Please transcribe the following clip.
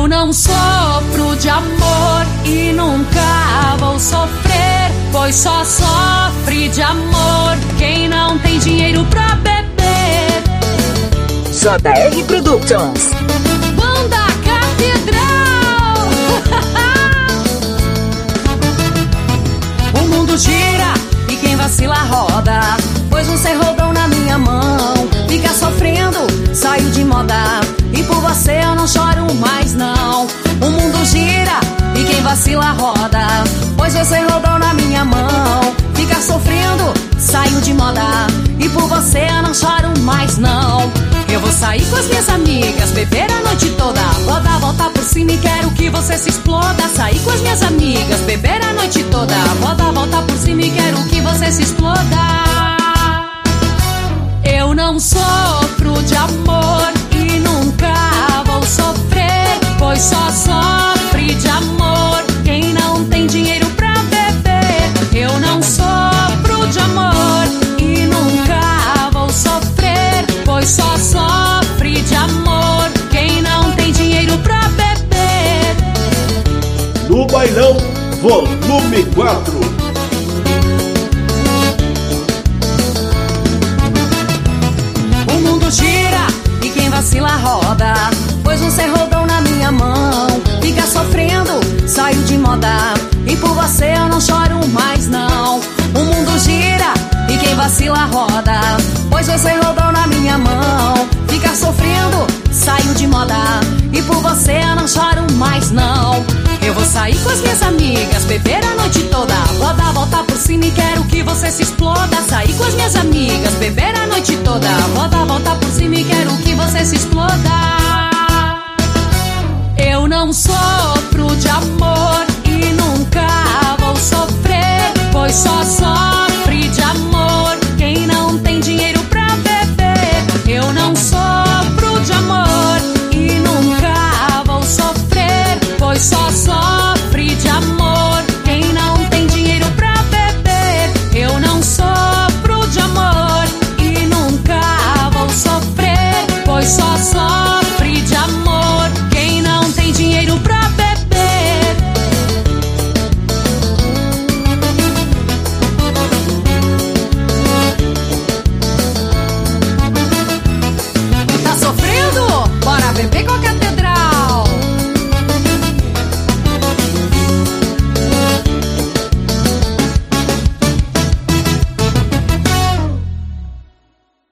Eu não sofro de amor e nunca vou sofrer, pois só sofre de amor quem não tem dinheiro pra beber. JR Productions. Banda Catedral. O mundo gira e quem vacila roda, pois você rodou na minha mão. Fica sofrendo, saiu de moda, e por você eu não choro mais não. O mundo gira e quem vacila roda, pois você rodou na minha mão. Fica sofrendo, saiu de moda, e por você eu não choro mais não. Eu vou sair com as minhas amigas, beber a noite toda, roda, volta por cima e quero que você se exploda. Sair com as minhas amigas, beber a noite toda, roda, volta por cima e quero que você se exploda. Eu não sofro de amor e nunca vou sofrer, pois só sofre de amor quem não tem dinheiro pra beber. Eu não sofro de amor e nunca vou sofrer, pois só sofre de amor quem não tem dinheiro pra beber. No Bailão, volume 4. Gira e quem vacila roda, pois você rodou na minha mão. Fica sofrendo, saiu de moda, e por você eu não choro mais não. O mundo gira e quem vacila roda, pois você rodou na minha mão. Fica sofrendo, saiu de moda, e por você eu não choro mais não. Eu vou sair com as minhas amigas, beber a noite toda, roda, volta por cima e quero que você se exploda. Sair com as minhas amigas, beber a noite toda, roda, volta por cima e quero que você se exploda. Eu não sofro de amor e nunca vou sofrer, pois só sofre de amor quem não tem dinheiro pra beber. Eu não sofro de amor e nunca vou sofrer, pois só sofre de amor quem não tem dinheiro pra beber. Eu não sofro de amor e nunca vou sofrer, pois só